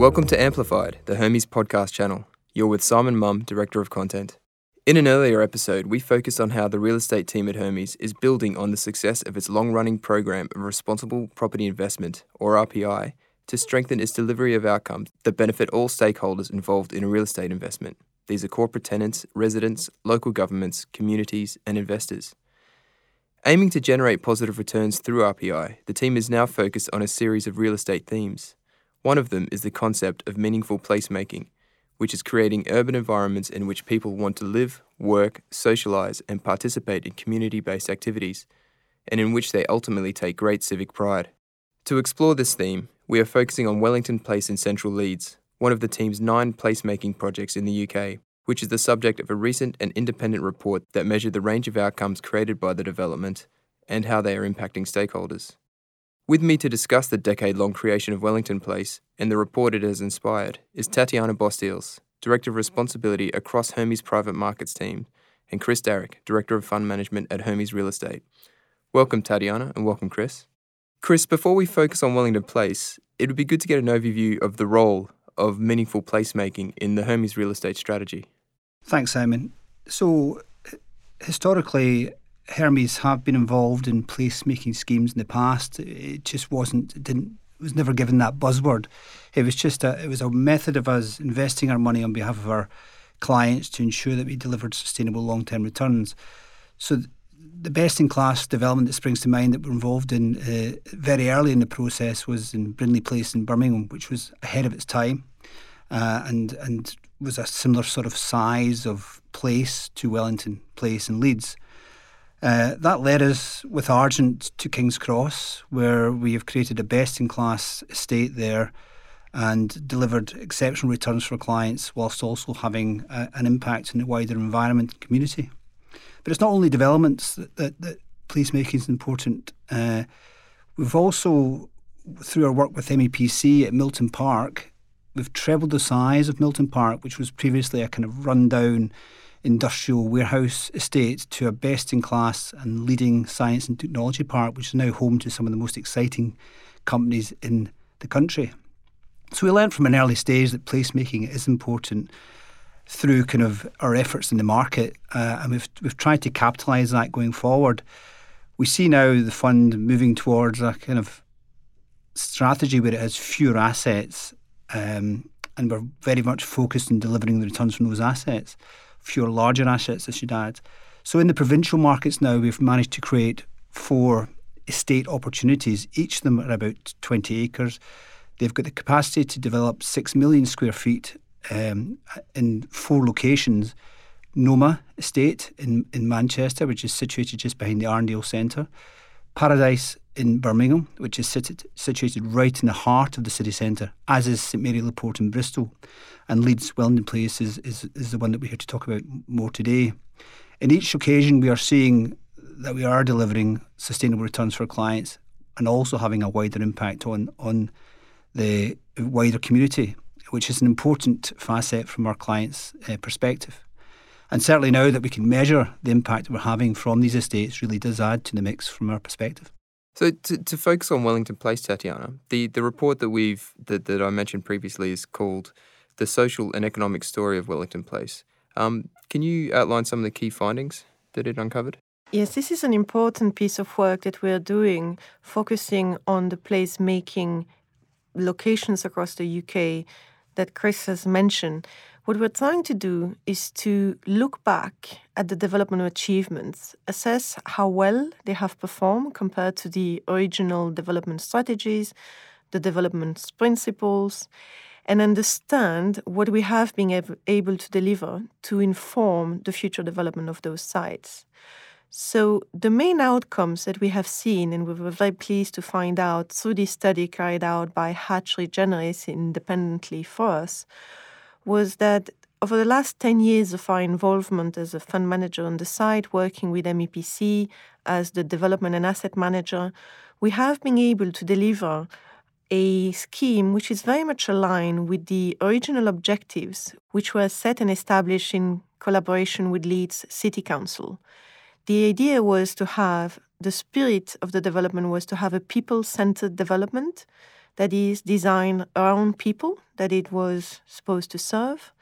Welcome to Amplified, the Hermes podcast channel. You're with Simon Mumm, Director of Content. In an earlier episode, we focused on how the real estate team at Hermes is building on the success of its long-running program of responsible property investment, or RPI, to strengthen its delivery of outcomes that benefit all stakeholders involved in a real estate investment. These are corporate tenants, residents, local governments, communities, and investors. Aiming to generate positive returns through RPI, the team is now focused on a series of real estate themes. One of them is the concept of meaningful placemaking, which is creating urban environments in which people want to live, work, socialise, and participate in community-based activities, and in which they ultimately take great civic pride. To explore this theme, we are focusing on Wellington Place in Central Leeds, one of the team's 9 placemaking projects in the UK, which is the subject of a recent and independent report that measured the range of outcomes created by the development and how they are impacting stakeholders. With me to discuss the decade-long creation of Wellington Place and the report it has inspired is Tatiana Bostiels, Director of Responsibility across Hermes Private Markets team, and Chris Darrick, Director of Fund Management at Hermes Real Estate. Welcome, Tatiana, and welcome, Chris. Chris, before we focus on Wellington Place, it would be good to get an overview of the role of meaningful placemaking in the Hermes Real Estate strategy. Thanks, Simon. So, historically, Hermes have been involved in placemaking schemes in the past. It just was never given that buzzword. It was a method of us investing our money on behalf of our clients to ensure that we delivered sustainable long-term returns. So the best-in-class development that springs to mind that we're involved in very early in the process was in Brindley Place in Birmingham, which was ahead of its time and was a similar sort of size of place to Wellington Place in Leeds. That led us with Argent to King's Cross, where we have created a best-in-class estate there and delivered exceptional returns for clients whilst also having an impact on the wider environment and community. But it's not only developments that placemaking is important. We've also, through our work with MEPC at Milton Park, we've trebled the size of Milton Park, which was previously a kind of rundown industrial warehouse estate, to a best-in-class and leading science and technology park, which is now home to some of the most exciting companies in the country. So we learned from an early stage that placemaking is important through kind of our efforts in the market, and we've tried to capitalise that going forward. We see now the fund moving towards a kind of strategy where it has fewer assets, and we're very much focused on delivering the returns from those assets. Fewer larger assets, I should add. So in the provincial markets now, we've managed to create 4 estate opportunities. Each of them are about 20 acres. They've got the capacity to develop 6 million square feet in 4 locations. Noma Estate in Manchester, which is situated just behind the Arndale Centre. Paradise in Birmingham, which is situated right in the heart of the city centre, as is St Mary Le Port in Bristol. And Leeds Wellington Place is the one that we're here to talk about more today. In each occasion, we are seeing that we are delivering sustainable returns for clients and also having a wider impact on the wider community, which is an important facet from our clients' perspective. And certainly now that we can measure the impact that we're having from these estates really does add to the mix from our perspective. So to focus on Wellington Place, Tatiana, the report that I mentioned previously is called The Social and Economic Story of Wellington Place. Can you outline some of the key findings that it uncovered? Yes, this is an important piece of work that we're doing, focusing on the place-making locations across the UK that Chris has mentioned. What we're trying to do is to look back at the development achievements, assess how well they have performed compared to the original development strategies, the development principles, and understand what we have been able to deliver to inform the future development of those sites. So the main outcomes that we have seen, and we were very pleased to find out through this study carried out by Hatch Regeneris independently for us, was that over the last 10 years of our involvement as a fund manager on the site, working with MEPC as the development and asset manager, we have been able to deliver a scheme which is very much aligned with the original objectives, which were set and established in collaboration with Leeds City Council. The idea was to have, the spirit of the development was to have a people-centered development that is designed around people that it was supposed to serve.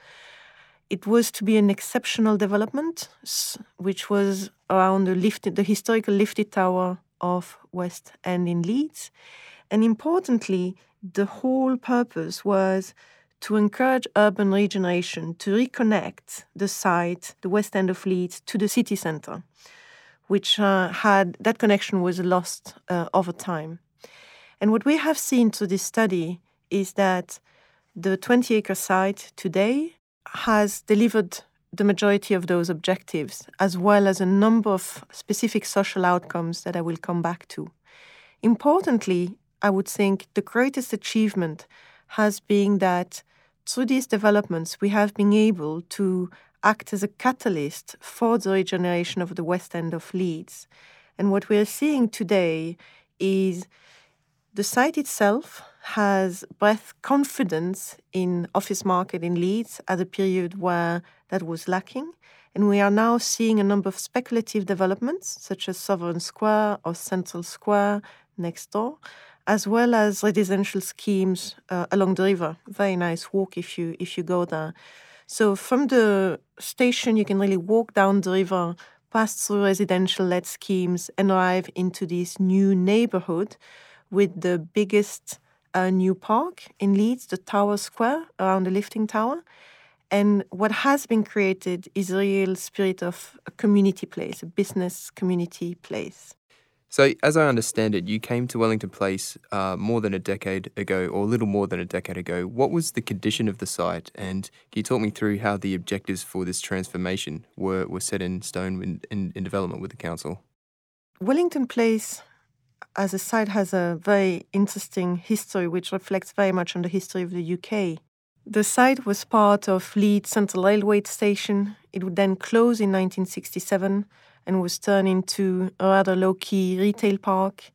It was to be an exceptional development, which was around the historical lifted tower of West End in Leeds. And importantly, the whole purpose was to encourage urban regeneration, to reconnect the site, the West End of Leeds, to the city centre, which that connection was lost over time. And what we have seen through this study is that the 20-acre site today has delivered the majority of those objectives, as well as a number of specific social outcomes that I will come back to. Importantly, I would think the greatest achievement has been that through these developments, we have been able to act as a catalyst for the regeneration of the West End of Leeds. And what we are seeing today is the site itself has breathed confidence in office market in Leeds at a period where that was lacking. And we are now seeing a number of speculative developments, such as Sovereign Square or Central Square next door, as well as residential schemes along the river. Very nice walk if you go there. So from the station, you can really walk down the river, pass through residential-led schemes, and arrive into this new neighbourhood with the biggest new park in Leeds, the Tower Square, around the lifting tower. And what has been created is a real spirit of a community place, a business community place. So, as I understand it, you came to Wellington Place more than a decade ago, or a little more than a decade ago. What was the condition of the site? And can you talk me through how the objectives for this transformation were set in stone in development with the council? Wellington Place as a site has a very interesting history, which reflects very much on the history of the UK. The site was part of Leeds Central Railway Station. It would then close in 1967 and was turned into a rather low-key retail park.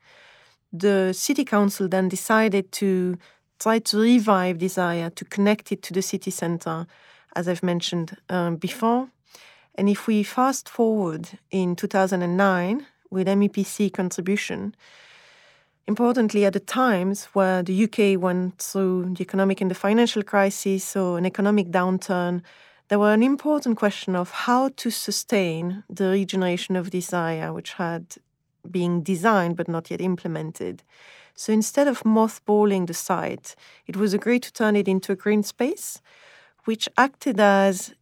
The city council then decided to try to revive this area, to connect it to the city centre, as I've mentioned before. And if we fast forward in 2009, with MEPC contribution, importantly, at the times where the UK went through the economic and the financial crisis, or an economic downturn, there were an important question of how to sustain the regeneration of this area, which had been designed but not yet implemented. So instead of mothballing the site, it was agreed to turn it into a green space, which acted as,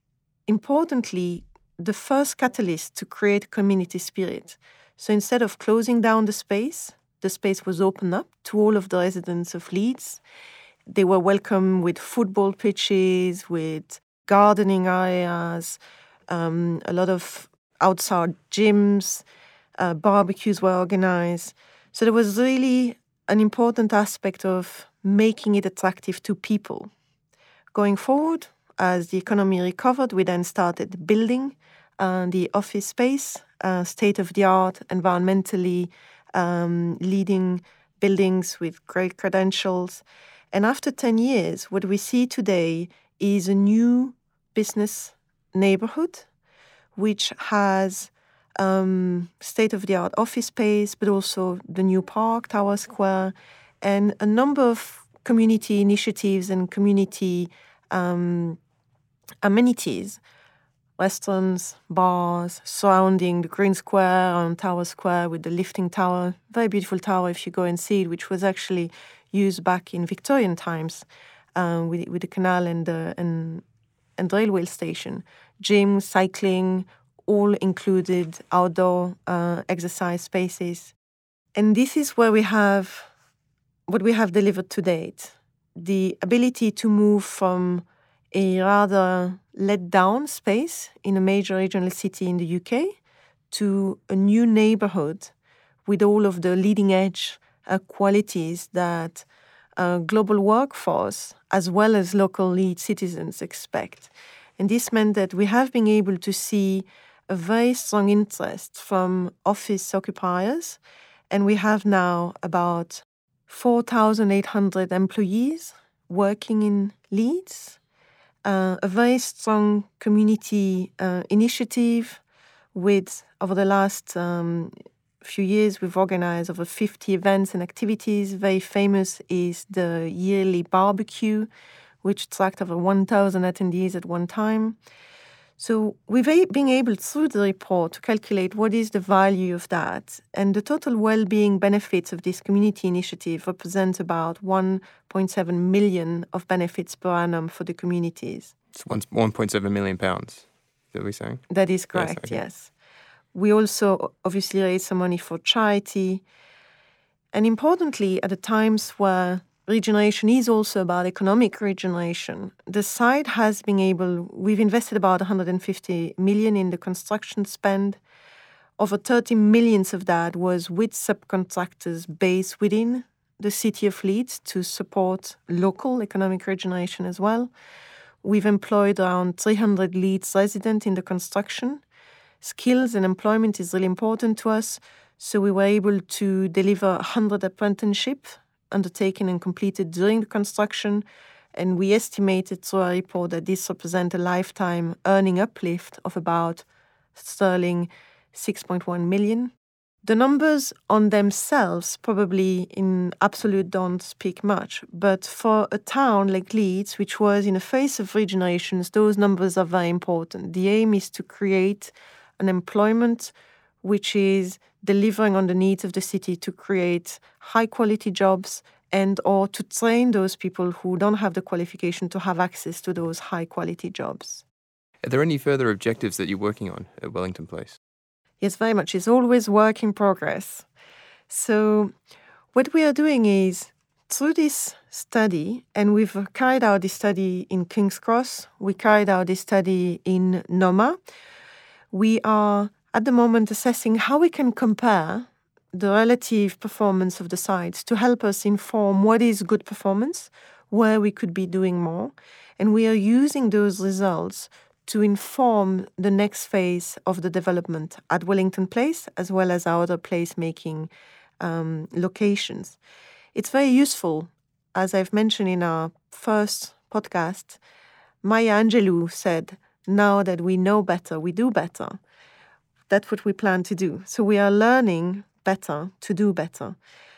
importantly, the first catalyst to create community spirit. So instead of closing down the space was opened up to all of the residents of Leeds. They were welcome with football pitches, with gardening areas, a lot of outside gyms, barbecues were organized. So there was really an important aspect of making it attractive to people. Going forward, as the economy recovered, we then started building the office space, state-of-the-art, environmentally leading buildings with great credentials. And after 10 years, what we see today is a new business neighborhood, which has state-of-the-art office space, but also the new park, Tower Square, and a number of community initiatives and community amenities, restaurants, bars, surrounding the Green Square on Tower Square with the lifting tower. Very beautiful tower if you go and see it, which was actually used back in Victorian times with the canal and the railway station. Gym, cycling, all included outdoor exercise spaces. And this is where we have what we have delivered to date. The ability to move from a rather let-down space in a major regional city in the UK to a new neighborhood with all of the leading-edge qualities that global workforce as well as local Leeds citizens expect. And this meant that we have been able to see a very strong interest from office occupiers, and we have now about 4,800 employees working in Leeds. A very strong community initiative with, over the last few years, we've organized over 50 events and activities. Very famous is the yearly barbecue, which attracts over 1,000 attendees at one time. So we've been able, through the report, to calculate what is the value of that. And the total well-being benefits of this community initiative represent about 1.7 million of benefits per annum for the communities. It's 1.7 million pounds, is that what we're saying? That is correct, okay. Yes. We also obviously raise some money for charity. And importantly, at the times where regeneration is also about economic regeneration, the site has been able, we've invested about 150 million in the construction spend. Over 30 million of that was with subcontractors based within the city of Leeds to support local economic regeneration as well. We've employed around 300 Leeds residents in the construction. Skills and employment is really important to us, so we were able to deliver 100 apprenticeships undertaken and completed during the construction, and we estimated through our report that this represents a lifetime earning uplift of about sterling 6.1 million. The numbers on themselves probably in absolute don't speak much, but for a town like Leeds, which was in a phase of regenerations, those numbers are very important. The aim is to create an employment which is delivering on the needs of the city to create high-quality jobs and or to train those people who don't have the qualification to have access to those high-quality jobs. Are there any further objectives that you're working on at Wellington Place? Yes, very much. It's always work in progress. So what we are doing is, through this study, and we've carried out this study in King's Cross, we carried out this study in Noma, we are at the moment assessing how we can compare the relative performance of the sites to help us inform what is good performance, where we could be doing more, and we are using those results to inform the next phase of the development at Wellington Place, as well as our other placemaking locations. It's very useful, as I've mentioned in our first podcast. Maya Angelou said, "Now that we know better, we do better." That's what we plan to do. So we are learning better to do better.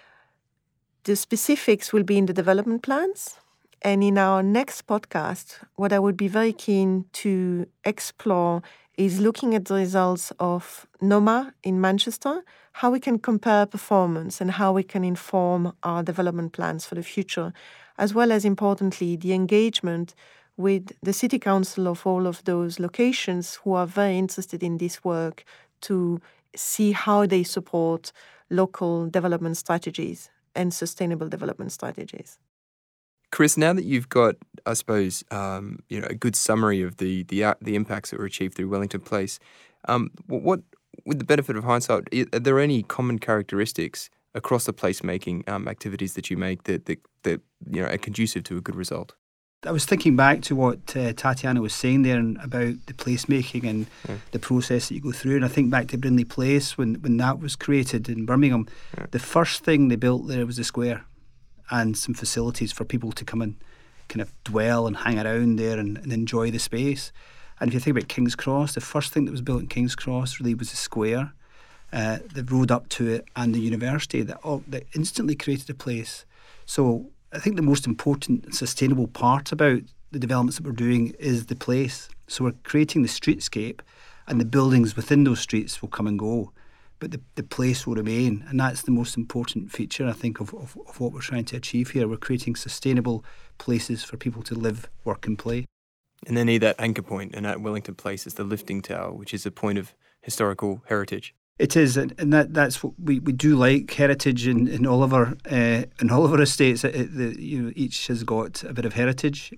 The specifics will be in the development plans. And in our next podcast, what I would be very keen to explore is looking at the results of Noma in Manchester, how we can compare performance and how we can inform our development plans for the future, as well as, importantly, the engagement with the City Council of all of those locations who are very interested in this work to see how they support local development strategies and sustainable development strategies. Chris, now that you've got, I suppose, a good summary of the impacts that were achieved through Wellington Place, what, with the benefit of hindsight, are there any common characteristics across the placemaking activities that you make that are conducive to a good result? I was thinking back to what Tatiana was saying there about the placemaking and the process that you go through, and I think back to Brindley Place when that was created in Birmingham. The first thing they built there was a square and some facilities for people to come and kind of dwell and hang around there and enjoy the space. And if you think about King's Cross, the first thing that was built in King's Cross really was a square, the road up to it, and the university that instantly created a place. So I think the most important and sustainable part about the developments that we're doing is the place. So we're creating the streetscape, and the buildings within those streets will come and go, but the place will remain. And that's the most important feature, I think, of what we're trying to achieve here. We're creating sustainable places for people to live, work and play. And then that anchor point, and at Wellington Place is the lifting tower, which is a point of historical heritage. It is, and that's what we do like heritage in all of our estates. Each has got a bit of heritage,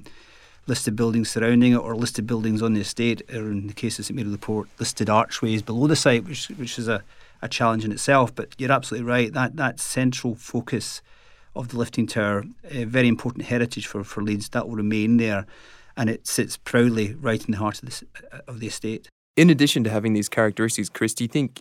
listed buildings surrounding it, or listed buildings on the estate, or in the case of St Mary Le Port, listed archways below the site, which is a challenge in itself. But you're absolutely right. That central focus of the lifting tower, a very important heritage for Leeds, that will remain there, and it sits proudly right in the heart of the estate. In addition to having these characteristics, Chris, do you think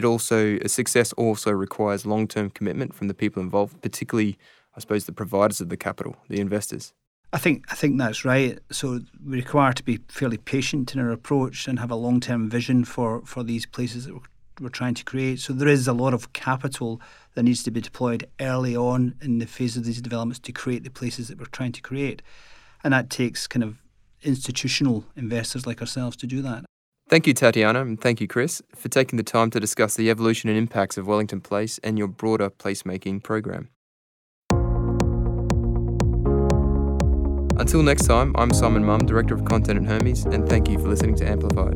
a success also requires long-term commitment from the people involved, particularly, I suppose, the providers of the capital, the investors? I think that's right. So we require to be fairly patient in our approach and have a long-term vision for these places that we're trying to create. So there is a lot of capital that needs to be deployed early on in the phase of these developments to create the places that we're trying to create. And that takes kind of institutional investors like ourselves to do that. Thank you, Tatiana, and thank you, Chris, for taking the time to discuss the evolution and impacts of Wellington Place and your broader placemaking program. Until next time, I'm Simon Mumm, Director of Content at Hermes, and thank you for listening to Amplified.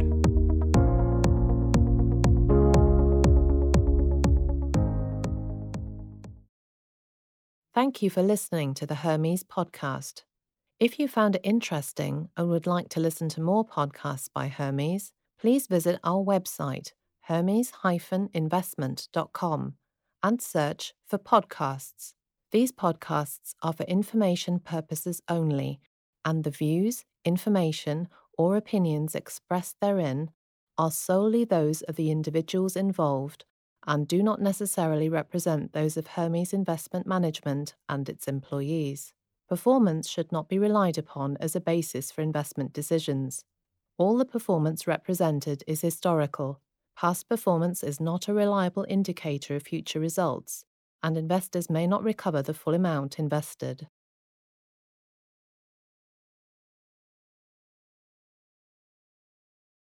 Thank you for listening to the Hermes podcast. If you found it interesting and would like to listen to more podcasts by Hermes, please visit our website, hermes-investment.com, and search for podcasts. These podcasts are for information purposes only, and the views, information, or opinions expressed therein are solely those of the individuals involved and do not necessarily represent those of Hermes Investment Management and its employees. Performance should not be relied upon as a basis for investment decisions. All the performance represented is historical. Past performance is not a reliable indicator of future results, and investors may not recover the full amount invested.